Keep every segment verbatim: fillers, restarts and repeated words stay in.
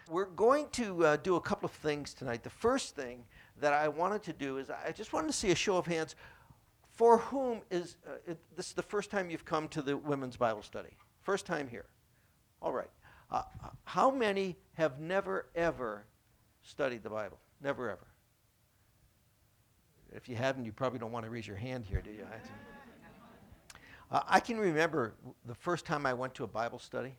We're going to uh, do a couple of things tonight. The first thing that I wanted to do is I just wanted to see a show of hands. For whom is, uh, it, this is the first time you've come to the women's Bible study? First time here. All right. Uh, how many have never, ever studied the Bible? Never, ever. If you haven't, you probably don't want to raise your hand here, do you? uh, I can remember the first time I went to a Bible study.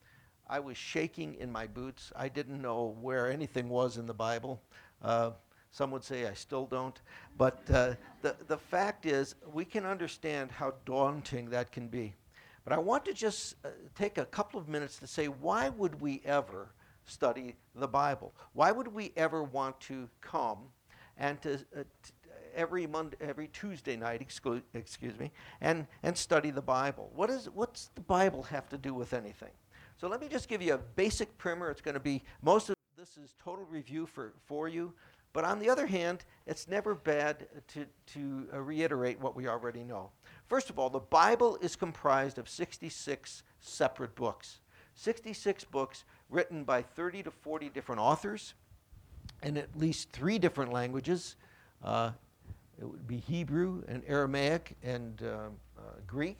I was shaking in my boots. I didn't know where anything was in the Bible. Uh, some would say I still don't. But uh, the, the fact is, we can understand how daunting that can be. But I want to just uh, take a couple of minutes to say, why would we ever study the Bible? Why would we ever want to come and to, uh, t- every Monday, every Tuesday night, exclu- excuse me, and, and study the Bible? What is, what's the Bible have to do with anything? So let me just give you a basic primer. It's going to be, most of this is total review for, for you. But on the other hand, it's never bad to, to uh, reiterate what we already know. First of all, the Bible is comprised of sixty-six separate books. sixty-six books written by thirty to forty different authors in at least three different languages. Uh, it would be Hebrew and Aramaic and uh, uh, Greek.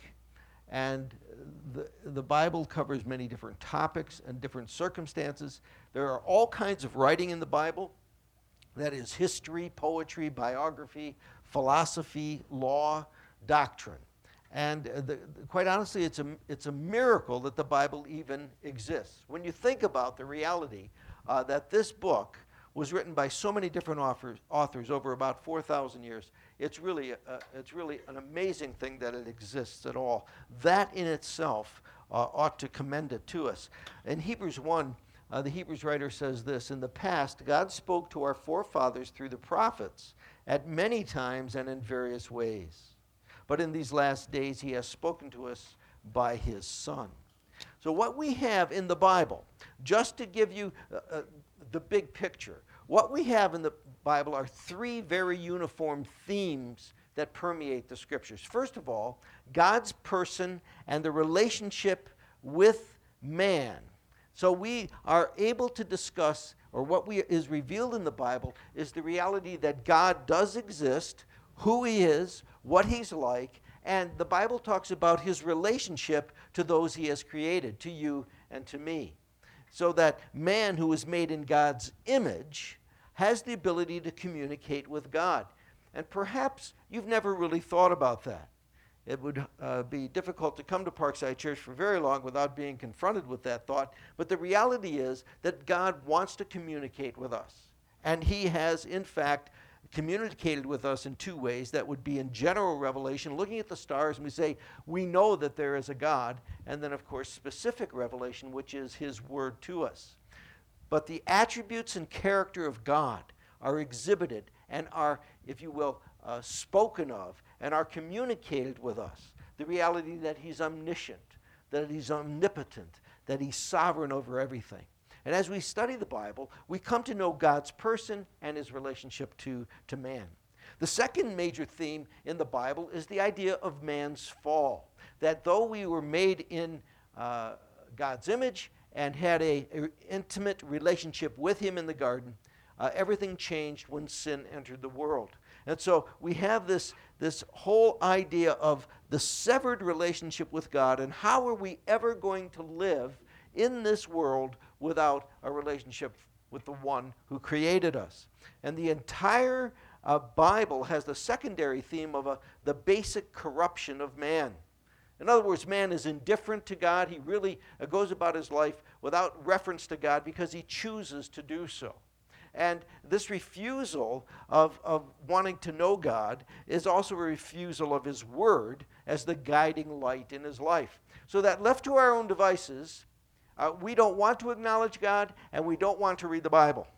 And the, the Bible covers many different topics and different circumstances. There are all kinds of writing in the Bible. That is history, poetry, biography, philosophy, law, doctrine. And uh, the, quite honestly, it's a, it's a miracle that the Bible even exists. When you think about the reality uh, that this book was written by so many different authors, authors over about four thousand years, it's really, a, it's really an amazing thing that it exists at all. That in itself uh, ought to commend it to us. In Hebrews one, Uh, the Hebrews writer says this: in the past, God spoke to our forefathers through the prophets at many times and in various ways. But in these last days, he has spoken to us by his Son. So what we have in the Bible, just to give you uh, uh, the big picture, what we have in the Bible are three very uniform themes that permeate the Scriptures. First of all, God's person and the relationship with man. So we are able to discuss, or what we, is revealed in the Bible is the reality that God does exist, who he is, what he's like, and the Bible talks about his relationship to those he has created, to you and to me. So that man who is made in God's image has the ability to communicate with God. And perhaps you've never really thought about that. It would uh, be difficult to come to Parkside Church for very long without being confronted with that thought. But the reality is that God wants to communicate with us. And he has, in fact, communicated with us in two ways. That would be in general revelation, looking at the stars, and we say, we know that there is a God. And then, of course, specific revelation, which is his word to us. But the attributes and character of God are exhibited and are, if you will, uh, spoken of and are communicated with us. The reality that he's omniscient, that he's omnipotent, that he's sovereign over everything. And as we study the Bible, we come to know God's person and his relationship to, to man. The second major theme in the Bible is the idea of man's fall. That though we were made in uh, God's image and had an intimate relationship with him in the garden, uh, everything changed when sin entered the world. And so we have this, this whole idea of the severed relationship with God, and how are we ever going to live in this world without a relationship with the one who created us. And the entire uh, Bible has the secondary theme of a, the basic corruption of man. In other words, man is indifferent to God. He really uh, goes about his life without reference to God because he chooses to do so. And this refusal of, of wanting to know God is also a refusal of his word as the guiding light in his life. So that left to our own devices, uh, we don't want to acknowledge God and we don't want to read the Bible.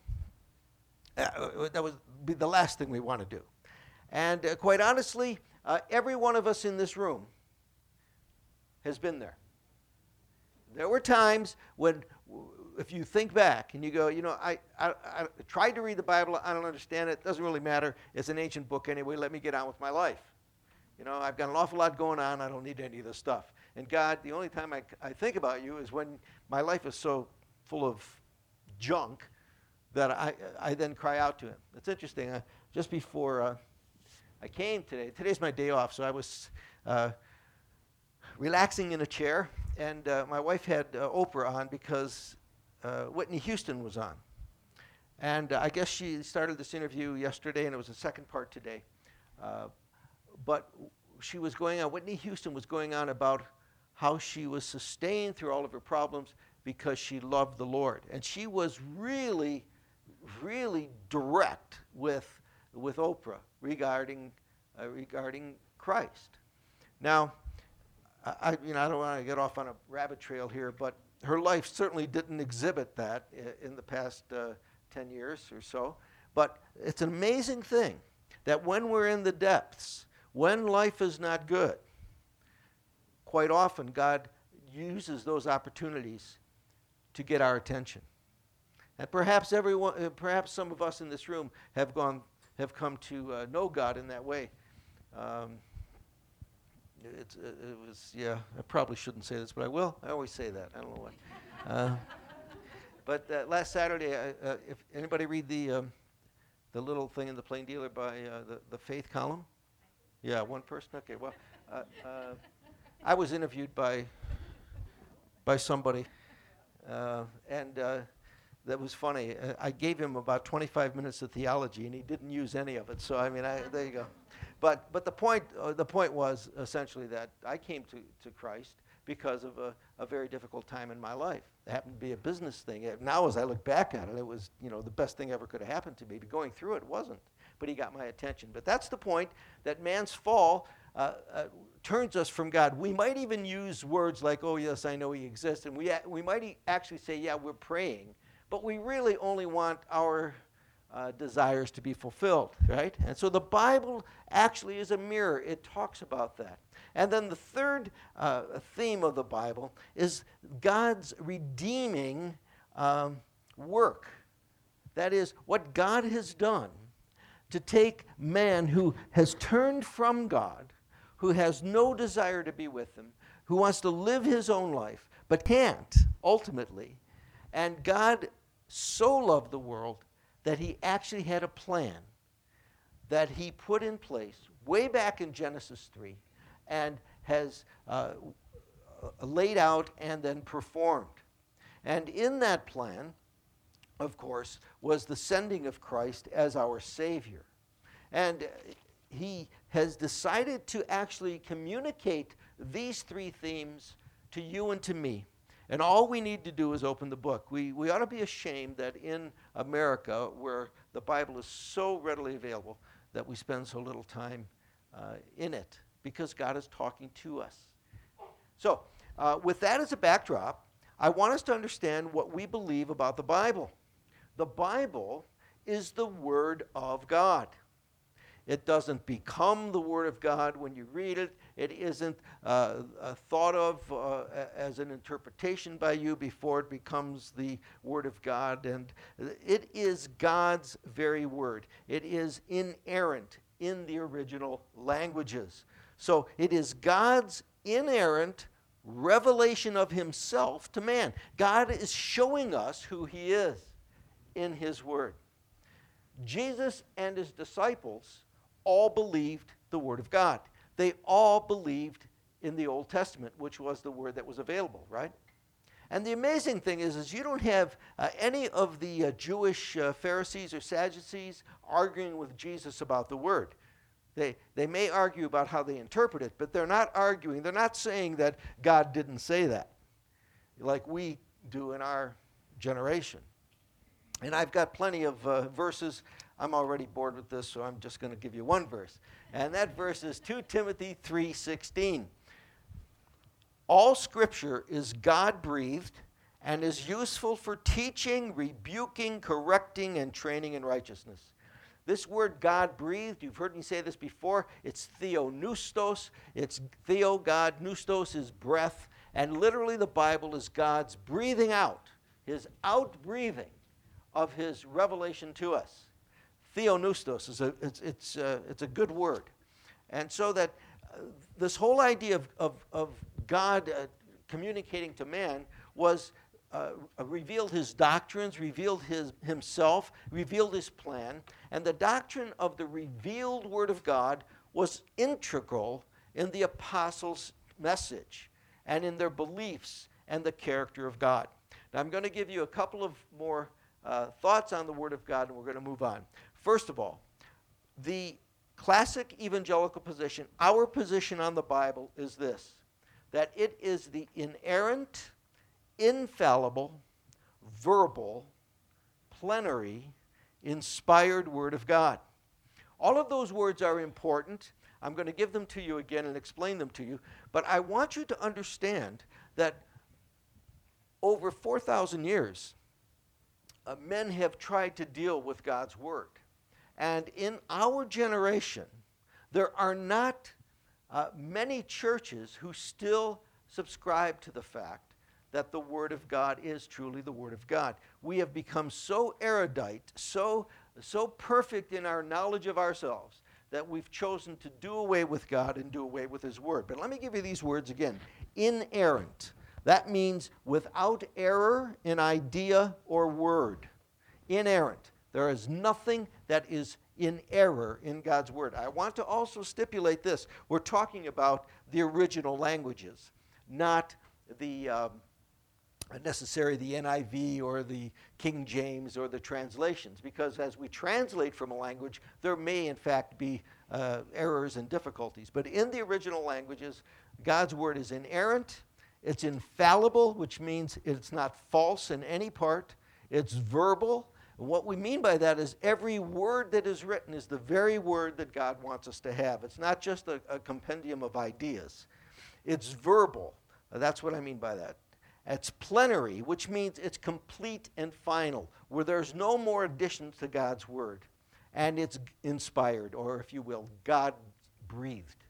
Uh, that would be the last thing we want to do. And uh, quite honestly, uh, every one of us in this room has been there. There were times when, if you think back and you go, you know, I, I, I tried to read the Bible, I don't understand it, it doesn't really matter, it's an ancient book anyway, let me get on with my life. You know, I've got an awful lot going on, I don't need any of this stuff. And God, the only time I, I think about you is when my life is so full of junk that I, I then cry out to him. It's interesting. Uh, just before uh, I came today, today's my day off, so I was uh, relaxing in a chair, and uh, my wife had uh, Oprah on because uh, Whitney Houston was on. And uh, I guess she started this interview yesterday, and it was a second part today. Uh, but she was going on, Whitney Houston was going on about how she was sustained through all of her problems because she loved the Lord. And she was really, really direct with, with Oprah regarding, uh, regarding Christ. Now, I, you know, I don't want to get off on a rabbit trail here, but her life certainly didn't exhibit that in the past uh, ten years or so. But it's an amazing thing that when we're in the depths, when life is not good, quite often God uses those opportunities to get our attention. And perhaps everyone, uh, perhaps some of us in this room have gone, have come to uh, know God in that way. Um, it's, uh, it was, yeah, I probably shouldn't say this, but I will. I always say that. I don't know why. Uh, but uh, last Saturday, I, uh, if anybody read the um, the little thing in the Plain Dealer by uh, the the Faith column? Yeah, one person. Okay, well, uh, uh, I was interviewed by by somebody, uh, and uh, that was funny. Uh, I gave him about twenty-five minutes of theology, and he didn't use any of it. So I mean, I, there you go. But but the point uh, the point was essentially that I came to, to Christ because of a, a very difficult time in my life. It happened to be a business thing. Now, as I look back at it, it was, you know, the best thing ever could have happened to me. But going through it wasn't. But he got my attention. But that's the point, that man's fall uh, uh, turns us from God. We might even use words like, "Oh yes, I know He exists," and we we might e- actually say, "Yeah, we're praying," but we really only want our Uh, desires to be fulfilled, right? And so the Bible actually is a mirror. It talks about that. And then the third uh, theme of the Bible is God's redeeming um, work. That is, what God has done to take man who has turned from God, who has no desire to be with Him, who wants to live his own life, but can't, ultimately. And God so loved the world that He actually had a plan that He put in place way back in Genesis three and has uh, laid out and then performed. And in that plan, of course, was the sending of Christ as our Savior. And He has decided to actually communicate these three themes to you and to me. And all we need to do is open the book. We, we ought to be ashamed that in America, where the Bible is so readily available, that we spend so little time uh, in it, because God is talking to us. So, uh, with that as a backdrop, I want us to understand what we believe about the Bible. The Bible is the Word of God. It doesn't become the Word of God when you read it. It isn't uh, uh, thought of uh, as an interpretation by you before it becomes the Word of God. And it is God's very Word. It is inerrant in the original languages. So it is God's inerrant revelation of Himself to man. God is showing us who He is in His Word. Jesus and His disciples all believed the Word of God. They all believed in the Old Testament, which was the Word that was available, right? And the amazing thing is, is you don't have uh, any of the uh, Jewish uh, Pharisees or Sadducees arguing with Jesus about the Word. They, they may argue about how they interpret it, but they're not arguing. They're not saying that God didn't say that, like we do in our generation. And I've got plenty of uh, verses. I'm already bored with this, so I'm just going to give you one verse. And that verse is two Timothy three sixteen. All Scripture is God-breathed and is useful for teaching, rebuking, correcting, and training in righteousness. This word God-breathed, you've heard me say this before, it's theopneustos. It's theo, God, pneustos is breath. And literally the Bible is God's breathing out, His out-breathing of His revelation to us. Theopneustos is a it's it's uh, it's a good word, and so that uh, this whole idea of of, of God uh, communicating to man was uh, revealed his doctrines, revealed his, himself, revealed his plan. And the doctrine of the revealed Word of God was integral in the apostles' message and in their beliefs and the character of God. Now, I'm going to give you a couple of more uh, thoughts on the Word of God, and we're going to move on. First of all, the classic evangelical position, our position on the Bible is this, that it is the inerrant, infallible, verbal, plenary, inspired Word of God. All of those words are important. I'm going to give them to you again and explain them to you, but I want you to understand that over four thousand years, uh, men have tried to deal with God's Word. And in our generation, there are not uh, many churches who still subscribe to the fact that the Word of God is truly the Word of God. We have become so erudite, so, so perfect in our knowledge of ourselves, that we've chosen to do away with God and do away with His Word. But let me give you these words again. Inerrant. That means without error in idea or word. Inerrant. There is nothing that is in error in God's Word. I want to also stipulate this. We're talking about the original languages, not the um, necessarily the N I V or the King James or the translations, because as we translate from a language, there may in fact be uh, errors and difficulties. But in the original languages, God's Word is inerrant, it's infallible, which means it's not false in any part, it's verbal. What we mean by that is every word that is written is the very word that God wants us to have. It's not just a, a compendium of ideas. It's verbal. That's what I mean by that. It's plenary, which means it's complete and final, where there's no more additions to God's Word. And it's inspired, or if you will, God-breathed.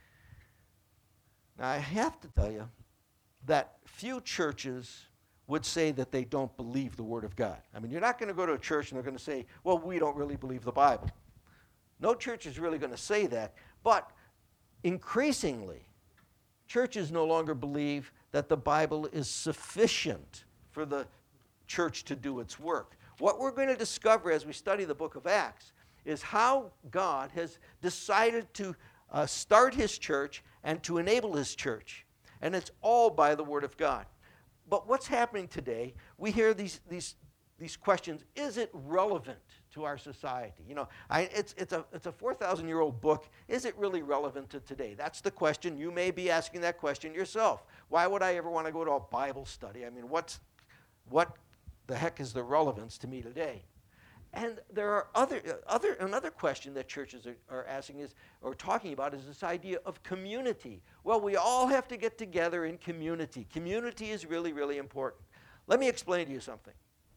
Now, I have to tell you that few churches would say that they don't believe the Word of God. I mean, you're not going to go to a church and they're going to say, well, we don't really believe the Bible. No church is really going to say that. But increasingly, churches no longer believe that the Bible is sufficient for the church to do its work. What we're going to discover as we study the book of Acts is how God has decided to uh, start His church and to enable His church. And it's all by the Word of God. But what's happening today, we hear these, these, these questions, is it relevant to our society? You know, I, it's, it's a, it's a four thousand year old book. Is it really relevant to today? That's the question. You may be asking that question yourself. Why would I ever want to go to a Bible study? I mean, what's, what the heck is the relevance to me today? And there are other, other another question that churches are, are asking is, or talking about, is this idea of community. Well, we all have to get together in community. Community is really, really important. Let me explain to you something.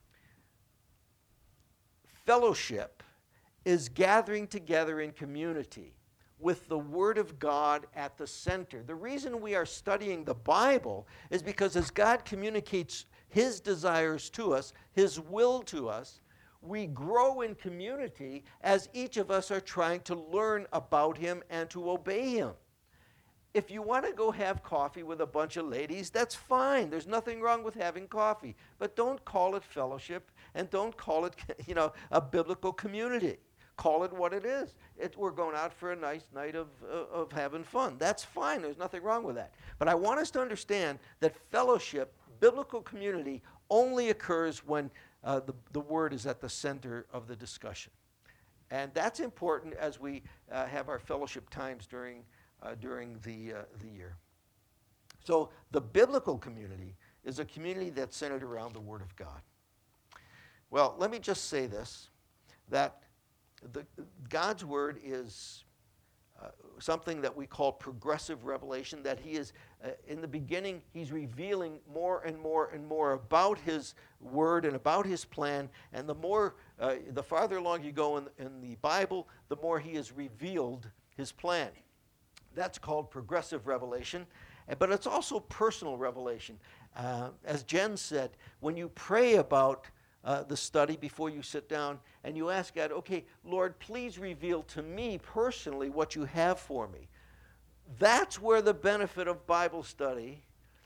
Fellowship is gathering together in community with the Word of God at the center. The reason we are studying the Bible is because as God communicates His desires to us, His will to us, we grow in community as each of us are trying to learn about Him and to obey Him. If you want to go have coffee with a bunch of ladies, that's fine. There's nothing wrong with having coffee. But don't call it fellowship and don't call it, you know, a biblical community. Call it what it is. It, we're going out for a nice night of, uh, of having fun. That's fine. There's nothing wrong with that. But I want us to understand that fellowship, biblical community, only occurs when uh, the, the Word is at the center of the discussion. And that's important as we uh, have our fellowship times during Uh, during the, uh, the year. So the biblical community is a community that's centered around the Word of God. Well, let me just say this, that the, God's Word is uh, something that we call progressive revelation, that He is, uh, in the beginning, He's revealing more and more and more about His Word and about His plan, and the more, uh, the farther along you go in, in the Bible, the more He has revealed His plan. That's called progressive revelation, but it's also personal revelation. Uh, as Jen said, when you pray about uh, the study before you sit down and you ask God, okay, Lord, please reveal to me personally what you have for me. That's where the benefit of Bible study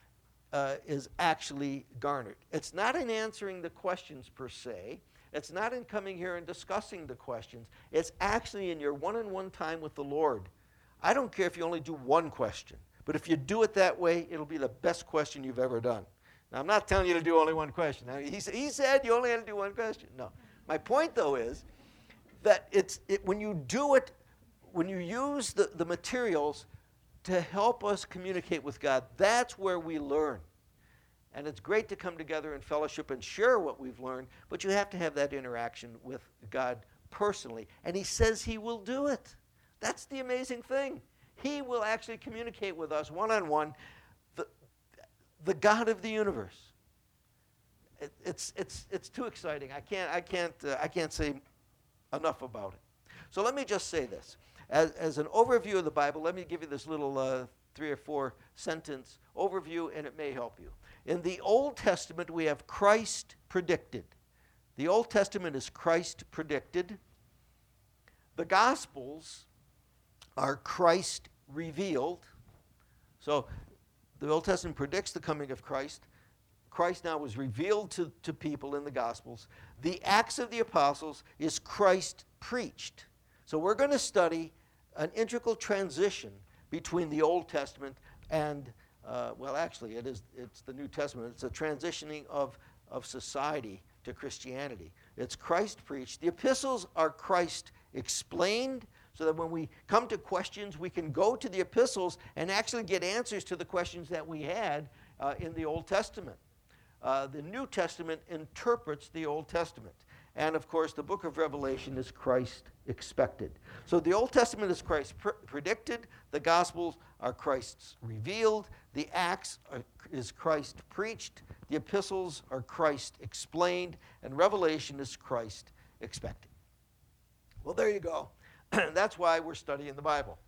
uh, is actually garnered. It's not in answering the questions per se. It's not in coming here and discussing the questions. It's actually in your one-on-one time with the Lord. I don't care if you only do one question, but if you do it that way, it'll be the best question you've ever done. Now, I'm not telling you to do only one question. Now, he, he said you only had to do one question. No. My point, though, is that it's it, when you do it, when you use the, the materials to help us communicate with God, that's where we learn. And it's great to come together in fellowship and share what we've learned, but you have to have that interaction with God personally. And he says he will do it. That's the amazing thing. He will actually communicate with us one-on-one, the, the God of the universe. It, it's, it's, it's too exciting. I can't, I, can't, uh, I can't say enough about it. So let me just say this. As, as an overview of the Bible, let me give you this little uh, three or four sentence overview, and it may help you. In the Old Testament, we have Christ predicted. The Old Testament is Christ predicted. The Gospels are Christ revealed. So the Old Testament predicts the coming of Christ. Christ now was revealed to, to people in the Gospels. The Acts of the Apostles is Christ preached. So we're going to study an integral transition between the Old Testament and, uh, well, actually, it is, it's the New Testament. It's a transitioning of, of society to Christianity. It's Christ preached. The epistles are Christ explained, so that when we come to questions, we can go to the epistles and actually get answers to the questions that we had uh, in the Old Testament. Uh, the New Testament interprets the Old Testament. And, of course, the book of Revelation is Christ expected. So the Old Testament is Christ pr- predicted. The Gospels are Christ's revealed. The Acts are, is Christ preached. The epistles are Christ explained. And Revelation is Christ expected. Well, there you go. That's why we're studying the Bible.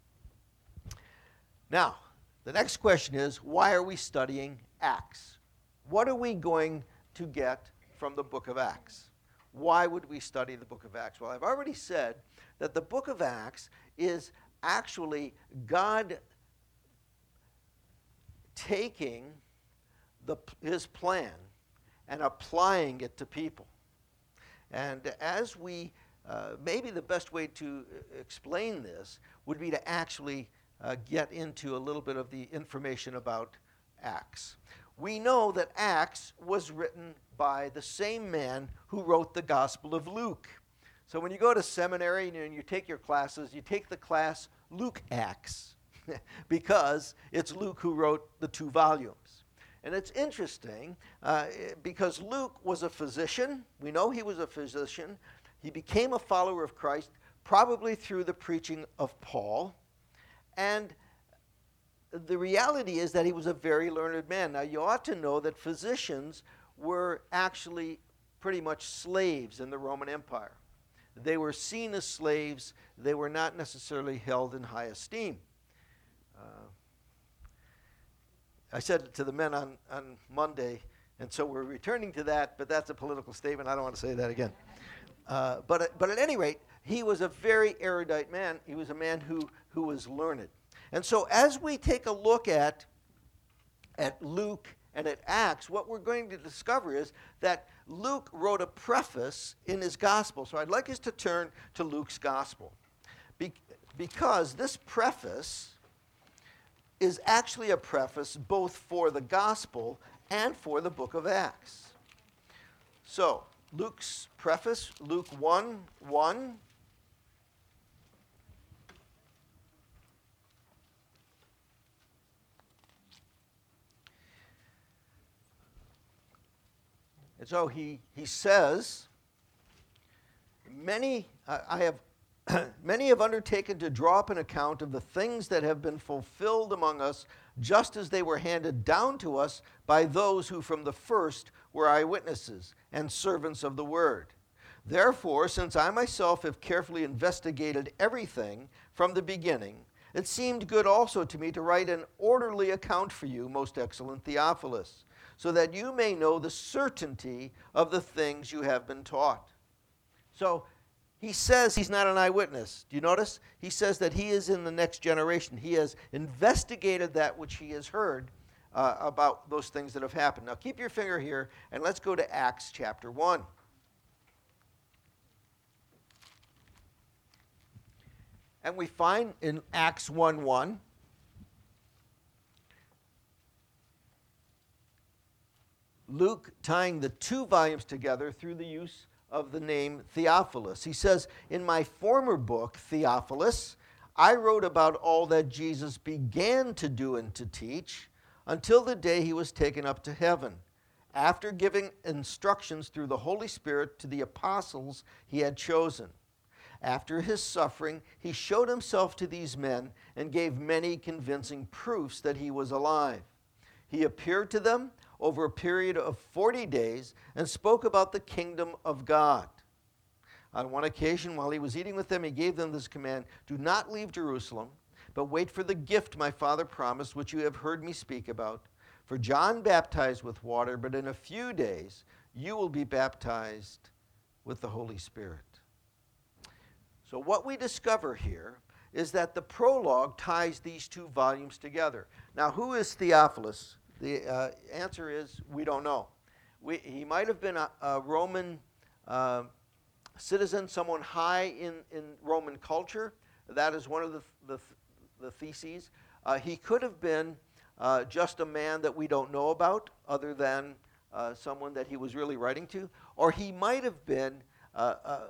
Now, the next question is, why are we studying Acts? What are we going to get from the book of Acts? Why would we study the book of Acts? Well, I've already said that the book of Acts is actually God taking the, his plan and applying it to people. And as we, uh, maybe the best way to explain this would be to actually uh, get into a little bit of the information about Acts. We know that Acts was written by the same man who wrote the Gospel of Luke. So when you go to seminary and you take your classes, you take the class Luke Acts because it's Luke who wrote the two volumes. And it's interesting uh, because Luke was a physician. We know he was a physician. He became a follower of Christ probably through the preaching of Paul. And the reality is that he was a very learned man. Now, you ought to know that physicians were actually pretty much slaves in the Roman Empire. They were seen as slaves. They were not necessarily held in high esteem. Uh, I said to the men on, on Monday, and so we're returning to that, but that's a political statement. I don't want to say that again. Uh, but, but at any rate, he was a very erudite man. He was a man who, who was learned. And so as we take a look at, at Luke and at Acts, what we're going to discover is that Luke wrote a preface in his gospel. So I'd like us to turn to Luke's gospel. Be- because this preface is actually a preface both for the gospel and for the book of Acts. So Luke's preface, Luke one one. And so he, he says, many, uh, I have, many have undertaken to draw up an account of the things that have been fulfilled among us, just as they were handed down to us by those who from the first were eyewitnesses and servants of the word. Therefore, since I myself have carefully investigated everything from the beginning, it seemed good also to me to write an orderly account for you, most excellent Theophilus, so that you may know the certainty of the things you have been taught. So he says he's not an eyewitness. Do you notice? He says that he is in the next generation. He has investigated that which he has heard uh, about those things that have happened. Now keep your finger here, and let's go to Acts chapter one. And we find in Acts one one, Luke tying the two volumes together through the use of the name Theophilus. He says, in my former book, Theophilus, I wrote about all that Jesus began to do and to teach until the day he was taken up to heaven, after giving instructions through the Holy Spirit to the apostles he had chosen. After his suffering, he showed himself to these men and gave many convincing proofs that he was alive. He appeared to them over a period of forty days and spoke about the kingdom of God. On one occasion, while he was eating with them, he gave them this command, do not leave Jerusalem, but wait for the gift my Father promised, which you have heard me speak about. For John baptized with water, but in a few days you will be baptized with the Holy Spirit. So what we discover here is that the prologue ties these two volumes together. Now, who is Theophilus? The uh, answer is we don't know. We, he might have been a, a Roman uh, citizen, someone high in, in Roman culture. That is one of the, the, the theses. Uh, he could have been uh, just a man that we don't know about, other than uh, someone that he was really writing to. Or he might have been uh, uh,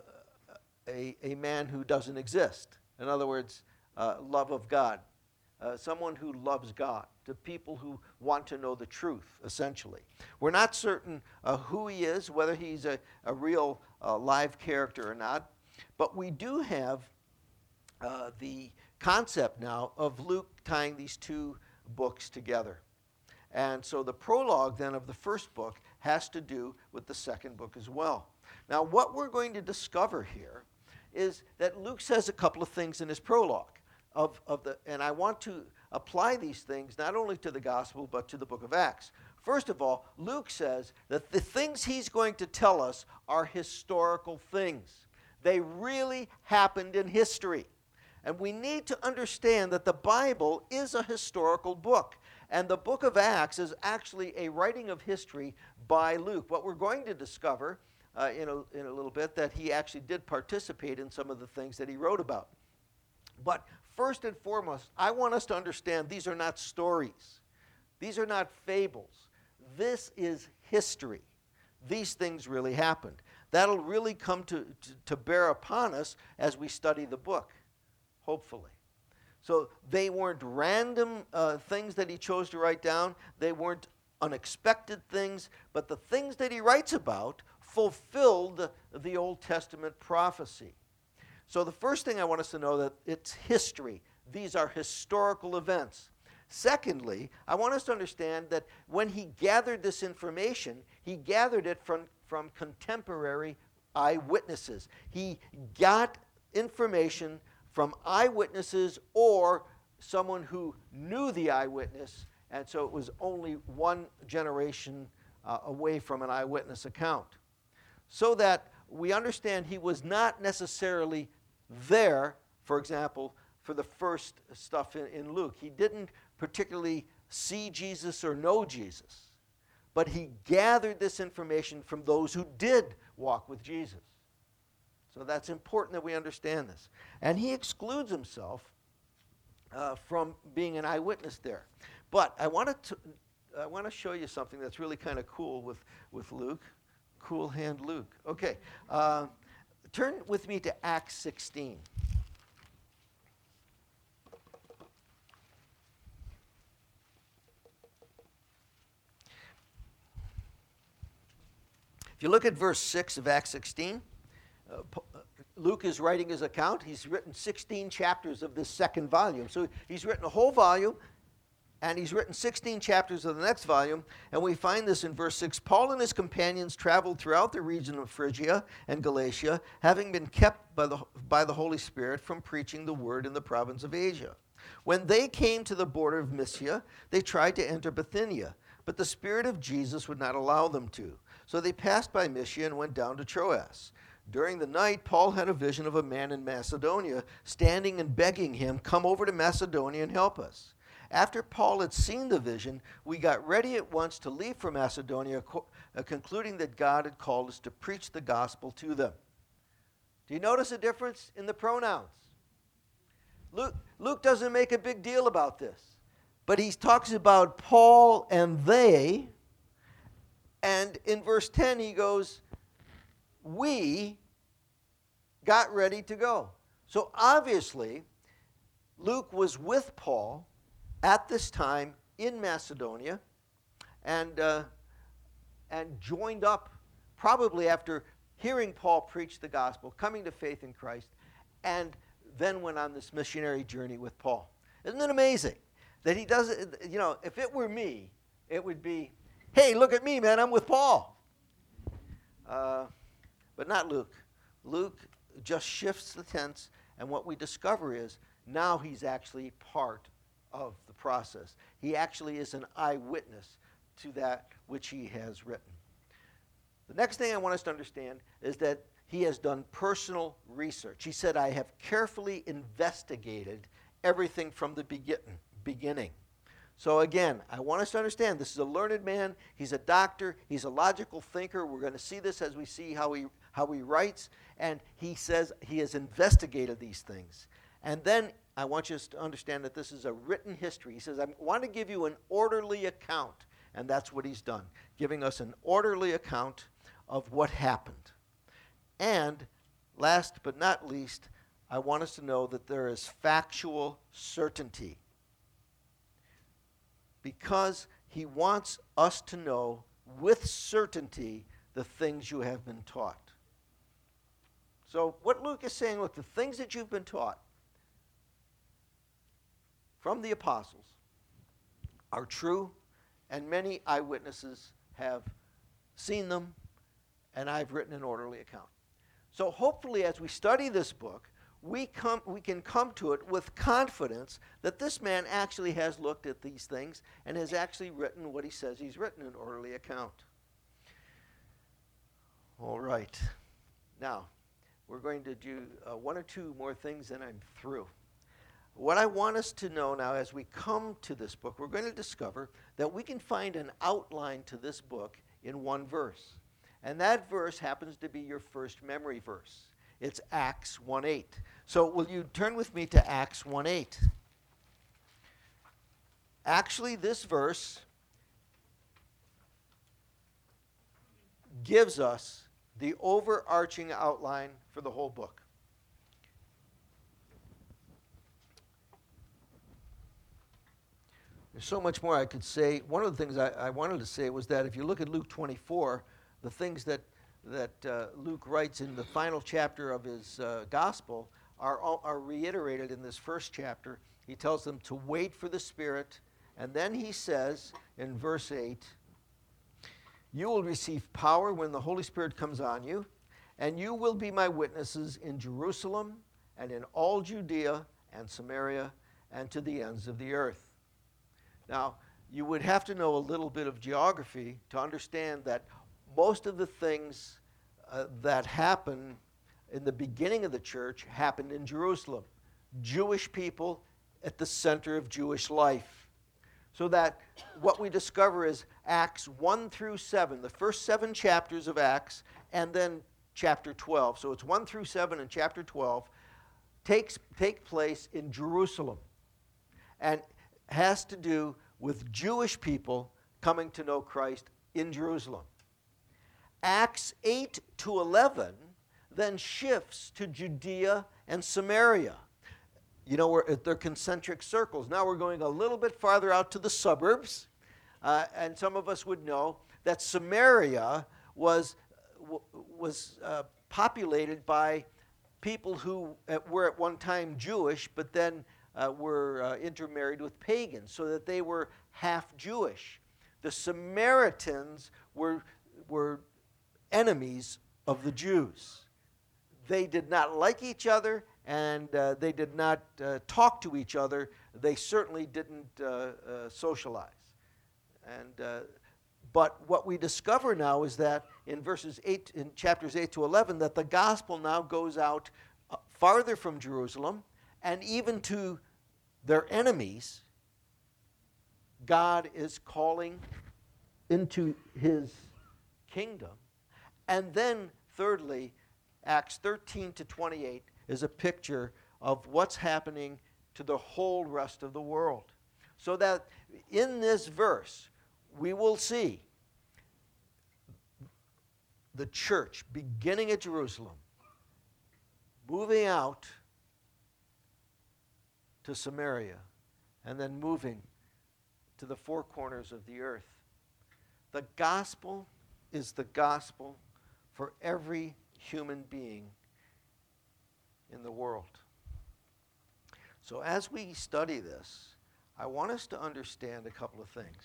a, a man who doesn't exist. In other words, uh, love of God. Uh, someone who loves God, to people who want to know the truth, essentially. We're not certain uh, who he is, whether he's a, a real uh, live character or not, but we do have uh, the concept now of Luke tying these two books together. And so the prologue then of the first book has to do with the second book as well. Now what we're going to discover here is that Luke says a couple of things in his prologue. Of, of the, and I want to apply these things not only to the gospel but to the book of Acts. First of all, Luke says that the things he's going to tell us are historical things. They really happened in history. And we need to understand that the Bible is a historical book. And the book of Acts is actually a writing of history by Luke. What we're going to discover uh, in, a, in a little bit, that he actually did participate in some of the things that he wrote about. But first and foremost, I want us to understand these are not stories. These are not fables. This is history. These things really happened. That'll really come to, to, to bear upon us as we study the book, hopefully. So they weren't random uh, things that he chose to write down. They weren't unexpected things, but the things that he writes about fulfilled the Old Testament prophecy. So the first thing I want us to know that it's history. These are historical events. Secondly, I want us to understand that when he gathered this information, he gathered it from, from contemporary eyewitnesses. He got information from eyewitnesses or someone who knew the eyewitness, and so it was only one generation uh, away from an eyewitness account. So that we understand he was not necessarily there, for example, for the first stuff in, in Luke. He didn't particularly see Jesus or know Jesus, but he gathered this information from those who did walk with Jesus. So that's important that we understand this. And he excludes himself uh, from being an eyewitness there. But I want to, I want to show you something that's really kind of cool with, with Luke. Cool hand Luke. Okay. Uh, turn with me to Acts sixteen. If you look at verse six of Acts sixteen, uh, Luke is writing his account. He's written sixteen chapters of this second volume. So he's written a whole volume, and he's written sixteen chapters of the next volume, and we find this in verse six. Paul and his companions traveled throughout the region of Phrygia and Galatia, having been kept by the, by the Holy Spirit from preaching the word in the province of Asia. When they came to the border of Mysia, they tried to enter Bithynia, but the Spirit of Jesus would not allow them to. So they passed by Mysia and went down to Troas. During the night, Paul had a vision of a man in Macedonia, standing and begging him, "Come over to Macedonia and help us." After Paul had seen the vision, we got ready at once to leave for Macedonia, co- uh, concluding that God had called us to preach the gospel to them. Do you notice a difference in the pronouns? Luke, Luke doesn't make a big deal about this, but he talks about Paul and they, and in verse ten he goes, we got ready to go. So obviously, Luke was with Paul at this time in Macedonia, and uh, and joined up probably after hearing Paul preach the gospel, coming to faith in Christ, and then went on this missionary journey with Paul. Isn't it amazing that he does it? You know, if it were me, it would be, hey, look at me, man, I'm with Paul. Uh, but not Luke. Luke just shifts the tense, and what we discover is now he's actually part of the process. He actually is an eyewitness to that which he has written. The next thing I want us to understand is that he has done personal research. He said, I have carefully investigated everything from the begin- beginning. So again, I want us to understand this is a learned man. He's a doctor. He's a logical thinker. We're going to see this as we see how he, how he writes. And he says he has investigated these things. And then I want you to understand that this is a written history. He says, I want to give you an orderly account. And that's what he's done, giving us an orderly account of what happened. And last but not least, I want us to know that there is factual certainty, because he wants us to know with certainty the things you have been taught. So what Luke is saying, look, the things that you've been taught from the apostles are true, and many eyewitnesses have seen them, and I've written an orderly account. So hopefully as we study this book, we come, we can come to it with confidence that this man actually has looked at these things and has actually written what he says he's written, an orderly account. All right. Now, we're going to do uh, one or two more things and I'm through. What I want us to know now as we come to this book, we're going to discover that we can find an outline to this book in one verse. And that verse happens to be your first memory verse. It's Acts one eight. So will you turn with me to Acts one eight? Actually, this verse gives us the overarching outline for the whole book. There's so much more I could say. One of the things I, I wanted to say was that if you look at Luke twenty-four, the things that, that uh, Luke writes in the final chapter of his uh, gospel are, all, are reiterated in this first chapter. He tells them to wait for the Spirit, and then he says in verse eight, you will receive power when the Holy Spirit comes on you, and you will be my witnesses in Jerusalem and in all Judea and Samaria and to the ends of the earth. Now, you would have to know a little bit of geography to understand that most of the things uh, that happen in the beginning of the church happened in Jerusalem. Jewish people at the center of Jewish life. So that what we discover is Acts one through seven, the first seven chapters of Acts, and then chapter twelve. So it's one through seven and chapter twelve takes take place in Jerusalem and has to do with Jewish people coming to know Christ in Jerusalem. Acts eight to eleven then shifts to Judea and Samaria. You know, we're, they're concentric circles. Now we're going a little bit farther out to the suburbs, uh, and some of us would know that Samaria was, w- was uh, populated by people who were at one time Jewish, but then uh, were uh, intermarried with pagans, so that they were half Jewish. The Samaritans were, were enemies of the Jews. They did not like each other, and uh, they did not uh, talk to each other. They certainly didn't uh, uh, socialize. And uh, but what we discover now is that in verses eight, in chapters eight to eleven, that the gospel now goes out uh, farther from Jerusalem, and even to their enemies God is calling into his kingdom. And then, thirdly, Acts thirteen to twenty-eight is a picture of what's happening to the whole rest of the world. So that in this verse, we will see the church beginning at Jerusalem, moving out to Samaria, and then moving to the four corners of the earth. The gospel is the gospel for every human being in the world. So as we study this, I want us to understand a couple of things.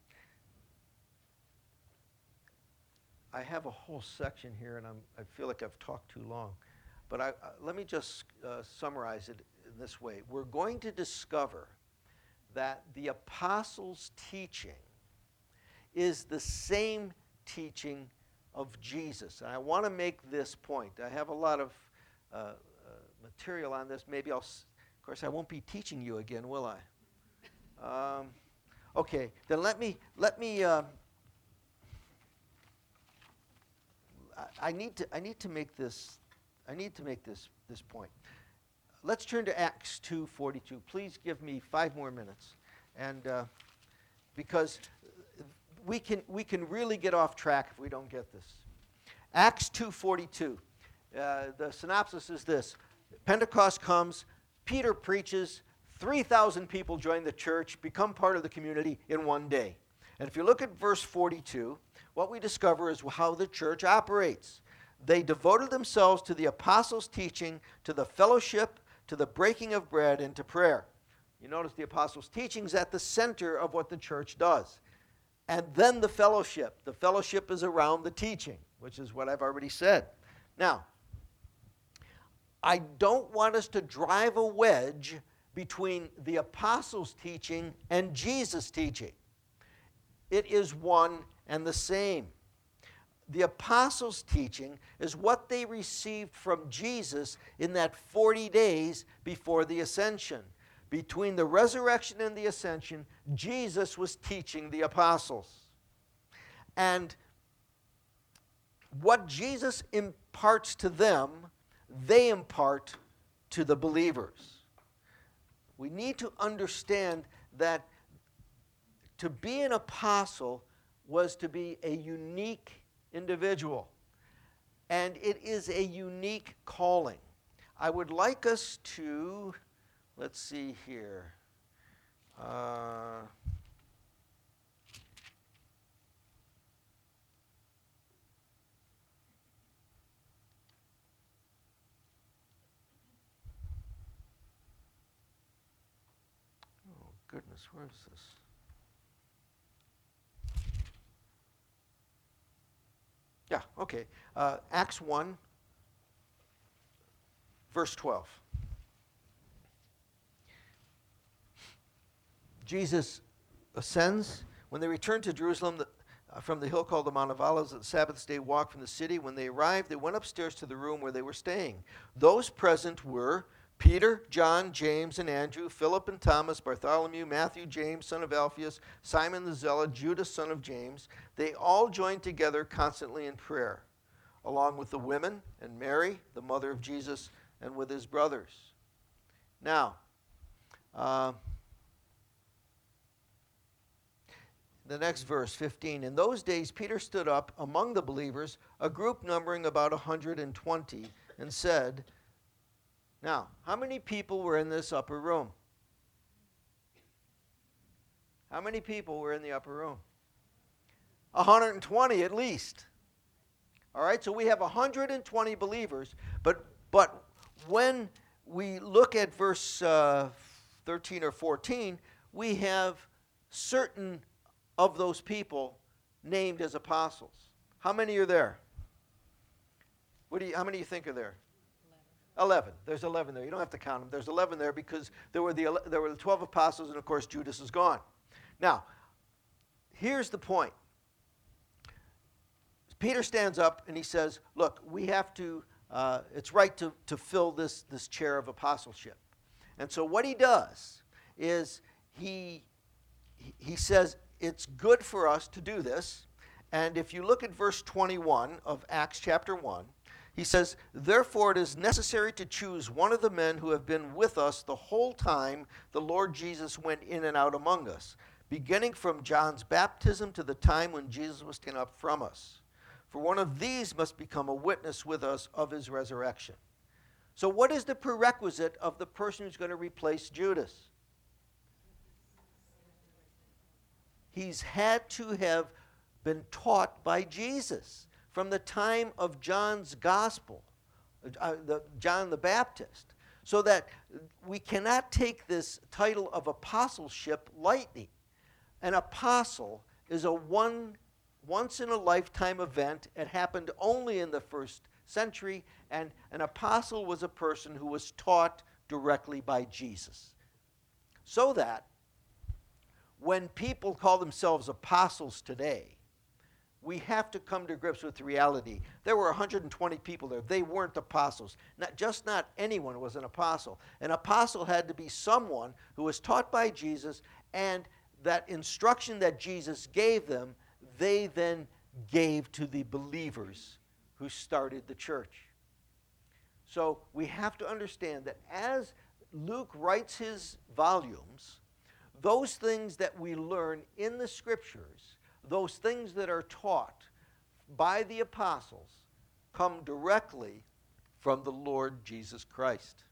I have a whole section here, and I'm, I feel like I've talked too long. But I, uh, let me just uh, summarize it in this way. We're going to discover that the apostles' teaching is the same teaching of Jesus. And I want to make this point. I have a lot of uh, uh, material on this. Maybe I'll, s- of course, I won't be teaching you again, will I? Um, okay, then let me, let me, uh, I, I need to, I need to make this, I need to make this, this point. Let's turn to Acts two forty-two. Please give me five more minutes. And uh, because we can, we can really get off track if we don't get this. Acts two forty-two. Uh, the synopsis is this. Pentecost comes, Peter preaches, three thousand people join the church, become part of the community in one day. And if you look at verse forty-two, what we discover is how the church operates. They devoted themselves to the apostles' teaching, to the fellowship, to the breaking of bread, and to prayer. You notice the apostles' teaching is at the center of what the church does. And then the fellowship. The fellowship is around the teaching, which is what I've already said. Now, I don't want us to drive a wedge between the apostles' teaching and Jesus' teaching. It is one and the same. The apostles' teaching is what they received from Jesus in that forty days before the ascension. Between the resurrection and the ascension, Jesus was teaching the apostles. And what Jesus imparts to them, they impart to the believers. We need to understand that to be an apostle was to be a unique individual. And it is a unique calling. I would like us to, let's see here. Uh, oh, goodness, where is this? Yeah, okay. Uh, Acts one, verse twelve. Jesus ascends. When they returned to Jerusalem the, uh, from the hill called the Mount of Olives, the Sabbath day walk from the city. When they arrived, they went upstairs to the room where they were staying. Those present were Peter, John, James, and Andrew, Philip and Thomas, Bartholomew, Matthew, James, son of Alphaeus, Simon the Zealot, Judas, son of James. They all joined together constantly in prayer, along with the women and Mary, the mother of Jesus, and with his brothers. Now, uh, the next verse, fifteen. In those days, Peter stood up among the believers, a group numbering about one hundred twenty, and said, now, how many people were in this upper room? How many people were in the upper room? one hundred twenty at least. All right, so we have one hundred twenty believers, but but when we look at verse uh, thirteen or fourteen, we have certain of those people named as apostles. How many are there? What do you, how many do you think are there? Eleven. There's eleven there. You don't have to count them. There's eleven there because there were the there were the twelve apostles, and of course Judas is gone. Now, here's the point. Peter stands up and he says, "Look, we have to. Uh, it's right to to fill this this chair of apostleship." And so what he does is he he, he says it's good for us to do this. And if you look at verse twenty-one of Acts chapter one, he says, therefore it is necessary to choose one of the men who have been with us the whole time the Lord Jesus went in and out among us, beginning from John's baptism to the time when Jesus was taken up from us. For one of these must become a witness with us of his resurrection. So what is the prerequisite of the person who's going to replace Judas? He's had to have been taught by Jesus from the time of John's gospel, uh, the, John the Baptist, so that we cannot take this title of apostleship lightly. An apostle is a one, once-in-a-lifetime event. It happened only in the first century, and an apostle was a person who was taught directly by Jesus. So that when people call themselves apostles today, we have to come to grips with the reality. There were one hundred twenty people there. They weren't apostles. Not, just not anyone was an apostle. An apostle had to be someone who was taught by Jesus, and that instruction that Jesus gave them, they then gave to the believers who started the church. So we have to understand that as Luke writes his volumes, those things that we learn in the scriptures, those things that are taught by the apostles, come directly from the Lord Jesus Christ.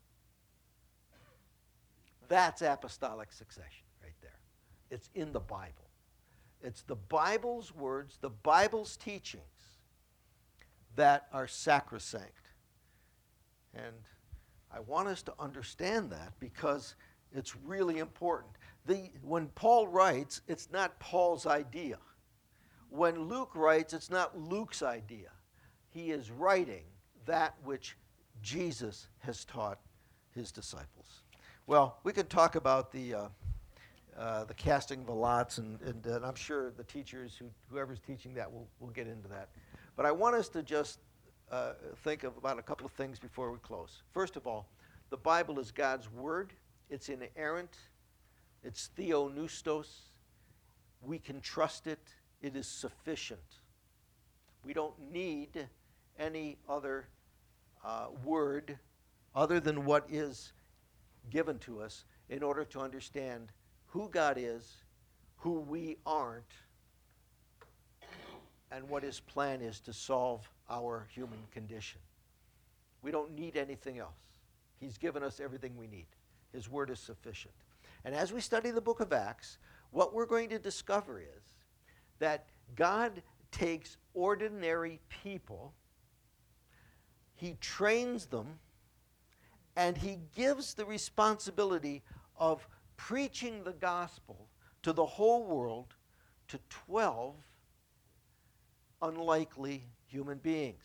That's apostolic succession right there. It's in the Bible. It's the Bible's words, the Bible's teachings that are sacrosanct. And I want us to understand that because it's really important. The, when Paul writes, it's not Paul's idea. When Luke writes, it's not Luke's idea. He is writing that which Jesus has taught his disciples. Well, we can talk about the uh, uh, the casting of the lots, and, and, and I'm sure the teachers, who, whoever's teaching that, will will get into that. But I want us to just uh, think of about a couple of things before we close. First of all, the Bible is God's word. It's inerrant. It's theopneustos. We can trust it. It is sufficient. We don't need any other uh, word other than what is given to us in order to understand who God is, who we aren't, and what his plan is to solve our human condition. We don't need anything else. He's given us everything we need. His word is sufficient. And as we study the book of Acts, what we're going to discover is that God takes ordinary people, he trains them, and he gives the responsibility of preaching the gospel to the whole world to twelve unlikely human beings.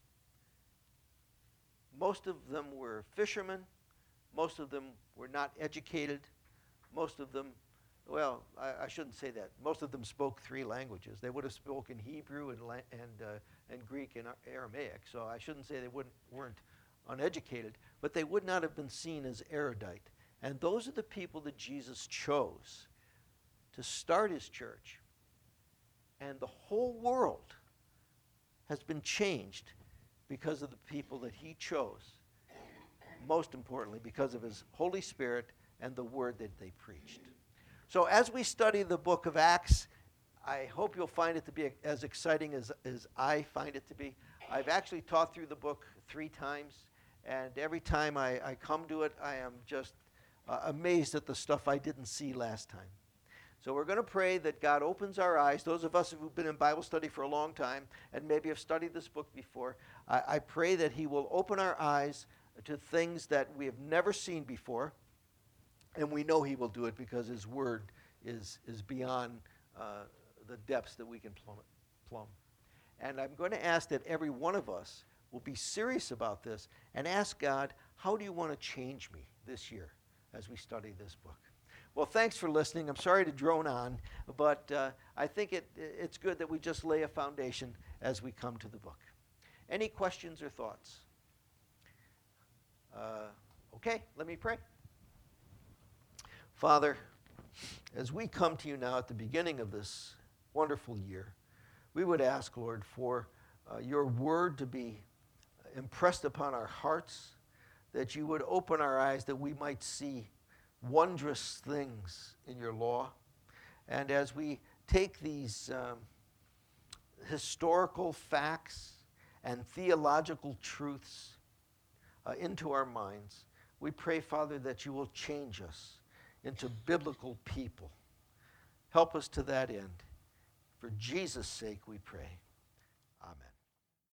Most of them were fishermen. Most of them were not educated. Most of them, well, I, I shouldn't say that. Most of them spoke three languages. They would have spoken Hebrew and and uh, and Greek and Aramaic. So I shouldn't say they wouldn't weren't uneducated, but they would not have been seen as erudite. And those are the people that Jesus chose to start his church. And the whole world has been changed because of the people that he chose. Most importantly, because of his Holy Spirit and the word that they preached. So as we study the book of Acts, I hope you'll find it to be as exciting as, as I find it to be. I've actually taught through the book three times, and every time I, I come to it, I am just uh, amazed at the stuff I didn't see last time. So we're going to pray that God opens our eyes. Those of us who've been in Bible study for a long time and maybe have studied this book before, I, I pray that he will open our eyes to things that we have never seen before. And we know he will do it because his word is, is beyond uh, the depths that we can plumb, plumb. And I'm going to ask that every one of us will be serious about this and ask God, how do you want to change me this year as we study this book? Well, thanks for listening. I'm sorry to drone on, but uh, I think it, it's good that we just lay a foundation as we come to the book. Any questions or thoughts? Uh, okay, let me pray. Father, as we come to you now at the beginning of this wonderful year, we would ask, Lord, for uh, your word to be impressed upon our hearts, that you would open our eyes that we might see wondrous things in your law. And as we take these um, historical facts and theological truths uh, into our minds, we pray, Father, that you will change us into biblical people. Help us to that end. For Jesus' sake we pray.